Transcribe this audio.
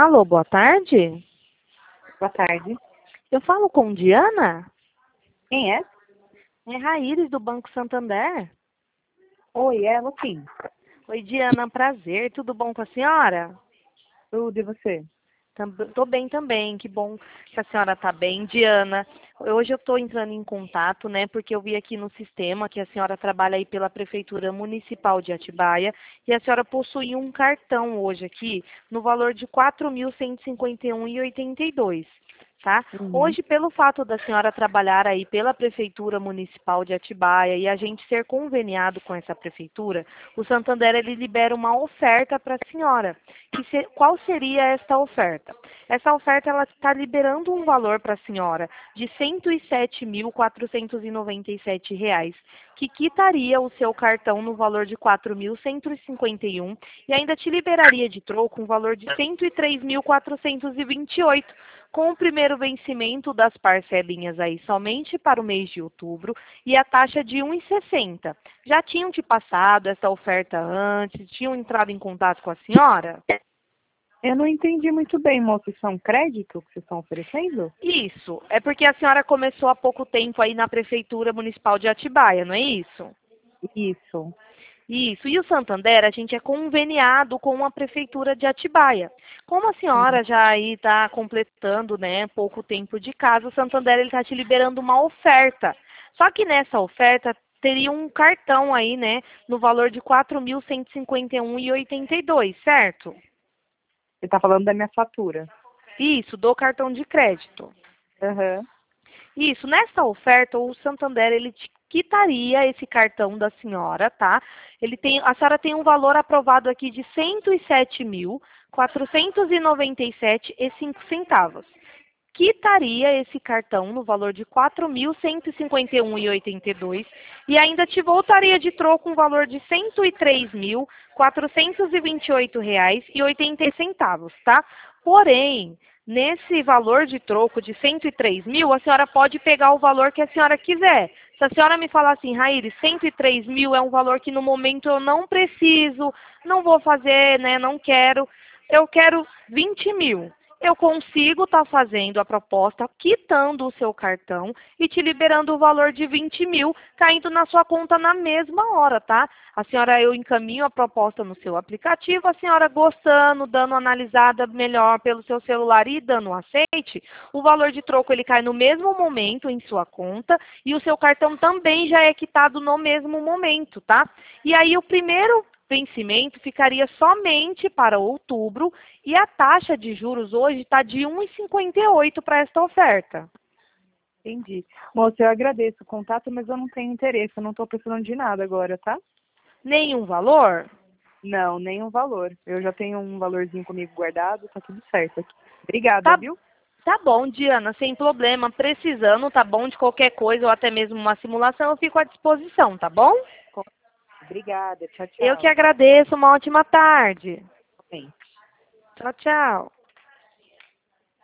Alô, boa tarde. Boa tarde. Eu falo com Diana? Quem é? É Raíris, do Banco Santander. Oi, é ela sim. Oi, Diana, prazer. Tudo bom com a senhora? Tudo e você? Tô bem também, que bom que a senhora tá bem. Diana, hoje eu estou entrando em contato, né, porque eu vi aqui no sistema que a senhora trabalha aí pela Prefeitura Municipal de Atibaia e a senhora possui um cartão hoje aqui no valor de R$ 4.151,82. Tá? Uhum. Hoje, pelo fato da senhora trabalhar aí pela Prefeitura Municipal de Atibaia e a gente ser conveniado com essa prefeitura, o Santander ele libera uma oferta para a senhora. Qual seria esta oferta? Essa oferta ela está liberando um valor para a senhora de R$ 107.497, que quitaria o seu cartão no valor de R$ 4.151 e ainda te liberaria de troco um valor de R$ 103.428, com o primeiro vencimento das parcelinhas aí somente para o mês de outubro e a taxa de 1,60. Já tinham te passado essa oferta antes? Tinham entrado em contato com a senhora? Eu não entendi muito bem, moço. Isso é um crédito que vocês estão oferecendo? Isso. É porque a senhora começou há pouco tempo aí na Prefeitura Municipal de Atibaia, não é isso? Isso. Isso. E o Santander, a gente é conveniado com a Prefeitura de Atibaia. Como a Uhum. senhora já aí está completando, né, pouco tempo de casa, o Santander está te liberando uma oferta. Só que nessa oferta teria um cartão aí, né, no valor de R$ 4.151,82, certo? Você está falando da minha fatura. Isso, do cartão de crédito. Aham. Isso, nessa oferta, o Santander, ele te quitaria esse cartão da senhora, tá? A senhora tem um valor aprovado aqui de R$ 107.497,05. Quitaria esse cartão no valor de R$ 4.151,82 e ainda te voltaria de troco um valor de R$ 103.428,80, tá? Porém, nesse valor de troco de 103 mil, a senhora pode pegar o valor que a senhora quiser. Se a senhora me falar assim, Raíris, 103 mil é um valor que no momento eu não preciso, não vou fazer, né, não quero, eu quero 20 mil. Eu consigo estar fazendo a proposta, quitando o seu cartão e te liberando o valor de 20 mil, caindo na sua conta na mesma hora, tá? A senhora, eu encaminho a proposta no seu aplicativo, a senhora gostando, dando uma analisada melhor pelo seu celular e dando um aceite, o valor de troco ele cai no mesmo momento em sua conta e o seu cartão também já é quitado no mesmo momento, tá? E aí o primeiro vencimento ficaria somente para outubro e a taxa de juros hoje está de 1,58 para esta oferta. Entendi. Moço, eu agradeço o contato, mas eu não tenho interesse. Eu não estou precisando de nada agora, tá? Nenhum valor? Não, nenhum valor. Eu já tenho um valorzinho comigo guardado, tá tudo certo aqui. Obrigada, Tá, viu? tá bom, Diana, sem problema. Precisando, tá bom, de qualquer coisa ou até mesmo uma simulação, eu fico à disposição, tá bom? Obrigada. Tchau, Eu que tchau. agradeço, uma ótima tarde. Bem. Tchau, tchau.